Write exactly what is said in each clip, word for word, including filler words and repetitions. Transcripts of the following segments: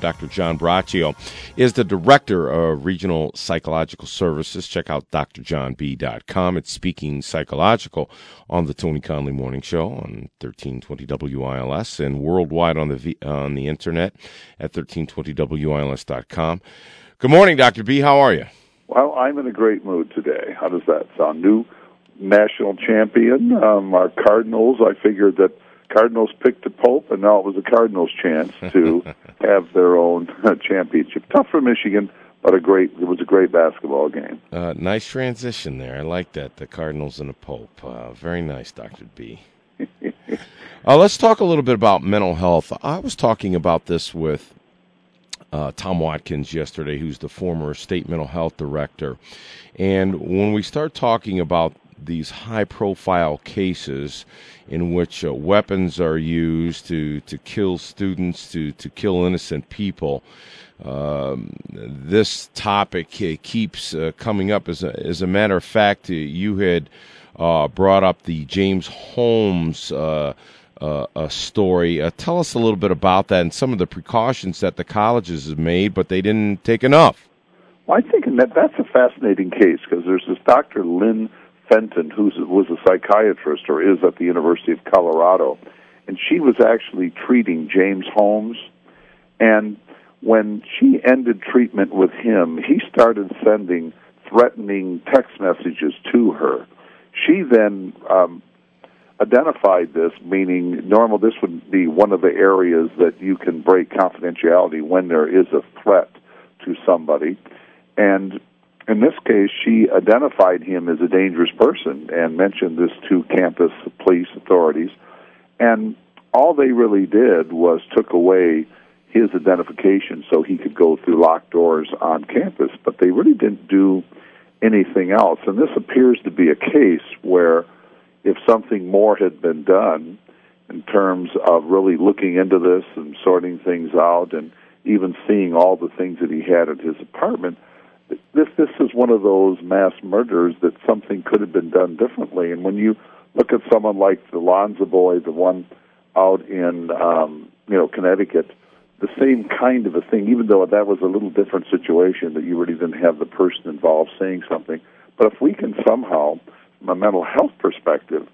Doctor John Braccio is the Director of Regional Psychological Services. Check out d r john b dot com. It's Speaking Psychological on the Tony Conley Morning Show on thirteen twenty W I L S and worldwide on the v- on the internet at thirteen twenty W I L S dot com. Good morning, Doctor B. How are you? Well, I'm in a great mood today. How does that sound? New national champion, um, our Cardinals. I figured that Cardinals picked a Pope, and now it was the Cardinals' chance to have their own uh, championship. Tough for Michigan, but a great. It was a great basketball game. Uh, nice transition there. I like that, the Cardinals and the Pope. Uh, very nice, Doctor B. uh, let's talk a little bit about mental health. I was talking about this with Uh, Tom Watkins yesterday, who's the former state mental health director. And when we start talking about these high-profile cases in which uh, weapons are used to, to kill students, to, to kill innocent people, um, this topic uh, keeps uh, coming up. As a, as a matter of fact, uh, you had uh, brought up the James Holmes uh Uh, a story. Uh, tell us a little bit about that and some of the precautions that the colleges have made, but they didn't take enough. Well, I think that that's a fascinating case because there's this Doctor Lynn Fenton who was a psychiatrist or is at the University of Colorado, and she was actually treating James Holmes. And when she ended treatment with him, he started sending threatening text messages to her. She then um, identified this, meaning normal, this would be one of the areas that you can break confidentiality when there is a threat to somebody. And in this case, she identified him as a dangerous person and mentioned this to campus police authorities. And all they really did was took away his identification so he could go through locked doors on campus, but they really didn't do anything else. And this appears to be a case where if something more had been done in terms of really looking into this and sorting things out and even seeing all the things that he had at his apartment, this this is one of those mass murders that something could have been done differently. And when you look at someone like the Lanza boy, the one out in um, you know Connecticut, the same kind of a thing, even though that was a little different situation that you really didn't have the person involved saying something. But if we can somehow, from a mental health perspective,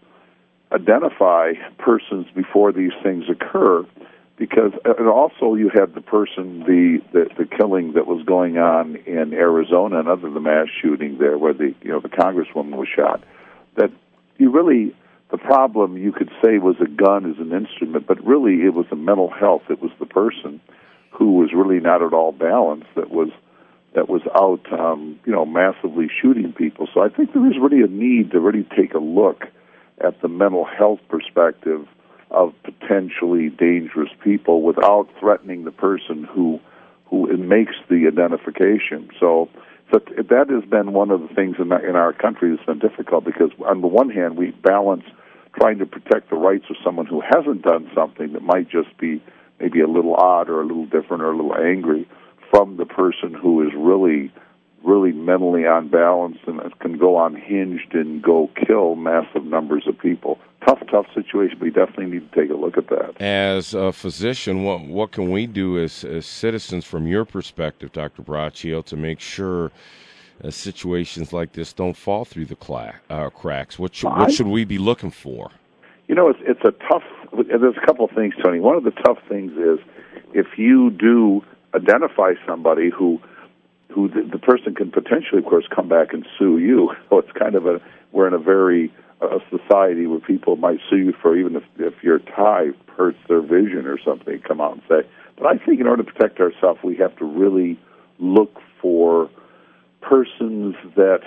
identify persons before these things occur, because and also you had the person, the, the the killing that was going on in Arizona, another the mass shooting there, where the you know the congresswoman was shot. That you really the problem you could say was a gun as an instrument, but really it was the mental health. It was the person who was really not at all balanced that was. that was out, um, you know, massively shooting people. So I think there is really a need to really take a look at the mental health perspective of potentially dangerous people without threatening the person who who makes the identification. So, so that has been one of the things in, in our country that's been difficult because on the one hand, we balance trying to protect the rights of someone who hasn't done something that might just be maybe a little odd or a little different or a little angry, from the person who is really, really mentally unbalanced and can go unhinged and go kill massive numbers of people. Tough, tough situation. We definitely need to take a look at that. As a physician, what what can we do as, as citizens from your perspective, Doctor Braccio, to make sure uh, situations like this don't fall through the cla- uh, cracks? What should, what should we be looking for? You know, it's, it's a tough, there's a couple of things, Tony. One of the tough things is if you do identify somebody who who the, the person can potentially, of course, come back and sue you. So it's kind of a, we're in a very, a society where people might sue you for even if, if your tie hurts their vision or something, come out and say. But I think in order to protect ourselves, we have to really look for persons that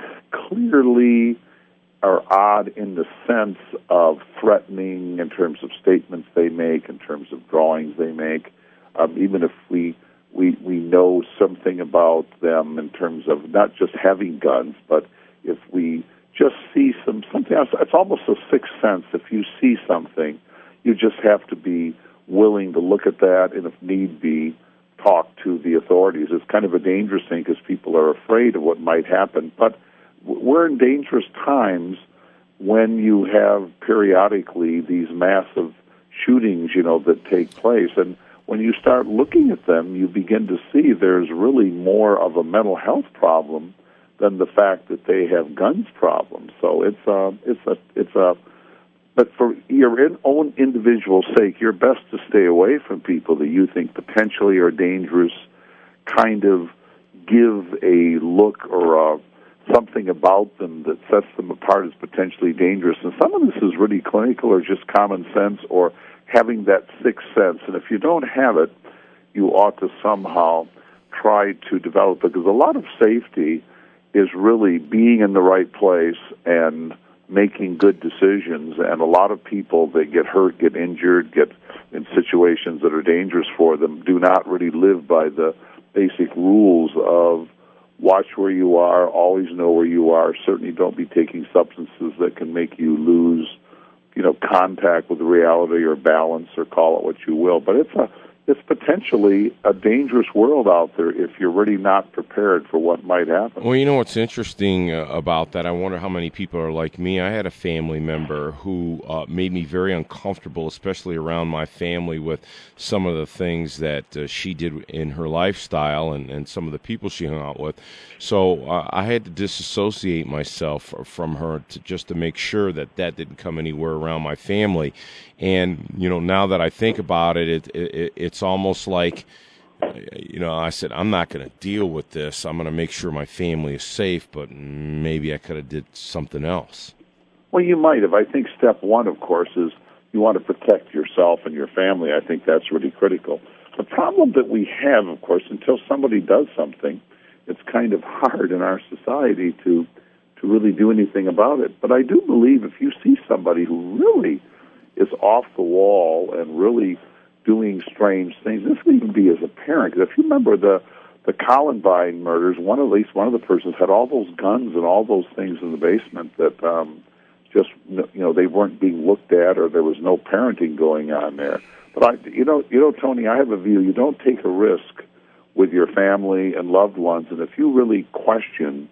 clearly are odd in the sense of threatening in terms of statements they make, in terms of drawings they make, um, even if we We we know something about them in terms of not just having guns, but if we just see some something else, it's almost a sixth sense. If you see something, you just have to be willing to look at that, and if need be, talk to the authorities. It's kind of a dangerous thing because people are afraid of what might happen. But we're in dangerous times when you have periodically these massive shootings, you know, that take place. And when you start looking at them, you begin to see there's really more of a mental health problem than the fact that they have guns problems. So it's a, it's a, it's a, but for your own individual sake, you're best to stay away from people that you think potentially are dangerous. Kind of give a look or a, something about them that sets them apart as potentially dangerous. And some of this is really clinical or just common sense or having that sixth sense. And if you don't have it, you ought to somehow try to develop it, because a lot of safety is really being in the right place and making good decisions. And a lot of people that get hurt, get injured, get in situations that are dangerous for them do not really live by the basic rules of watch where you are, always know where you are, certainly don't be taking substances that can make you lose, you know, contact with reality or balance, or call it what you will. But it's a it's potentially a dangerous world out there if you're really not prepared for what might happen. Well, you know what's interesting uh, about that? I wonder how many people are like me. I had a family member who uh, made me very uncomfortable, especially around my family, with some of the things that uh, she did in her lifestyle and, and some of the people she hung out with. So uh, I had to disassociate myself from her to, just to make sure that that didn't come anywhere around my family. And, you know, now that I think about it, it, it it's almost like, you know, I said, I'm not going to deal with this. I'm going to make sure my family is safe, but maybe I could have did something else. Well, you might have. I think step one, of course, is you want to protect yourself and your family. I think that's really critical. The problem that we have, of course, until somebody does something, it's kind of hard in our society to to really do anything about it. But I do believe if you see somebody who really is off the wall and really doing strange things, this would even be as a parent. Because if you remember the the Columbine murders, one at least one of the persons had all those guns and all those things in the basement that um, just, you know, they weren't being looked at, or there was no parenting going on there. But I, you know, you know, Tony, I have a view: you don't take a risk with your family and loved ones, and if you really question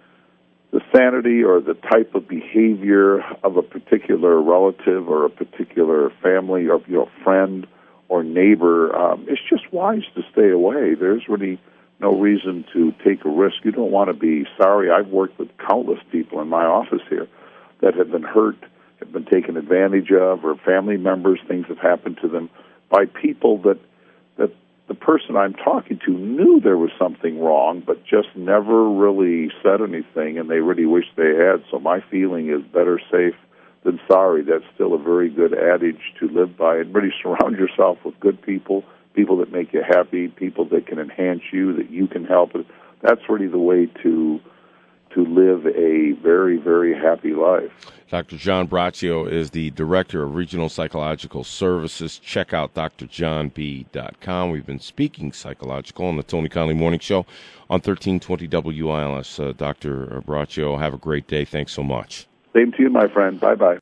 the sanity or the type of behavior of a particular relative or a particular family or, you know, friend or neighbor, um, it's just wise to stay away. There's really no reason to take a risk. You don't want to be sorry. I've worked with countless people in my office here that have been hurt, have been taken advantage of, or family members, things have happened to them by people that that the person I'm talking to knew there was something wrong, but just never really said anything, and they really wish they had. So my feeling is better safe than sorry. That's still a very good adage to live by. And really surround yourself with good people, people that make you happy, people that can enhance you, that you can help. That's really the way to to live a very, very happy life. Doctor John Braccio is the Director of Regional Psychological Services. Check out d r john b dot com. We've been speaking psychological on the Tony Conley Morning Show on thirteen twenty W I L S. Uh, Doctor Braccio, have a great day. Thanks so much. Same to you, my friend. Bye-bye.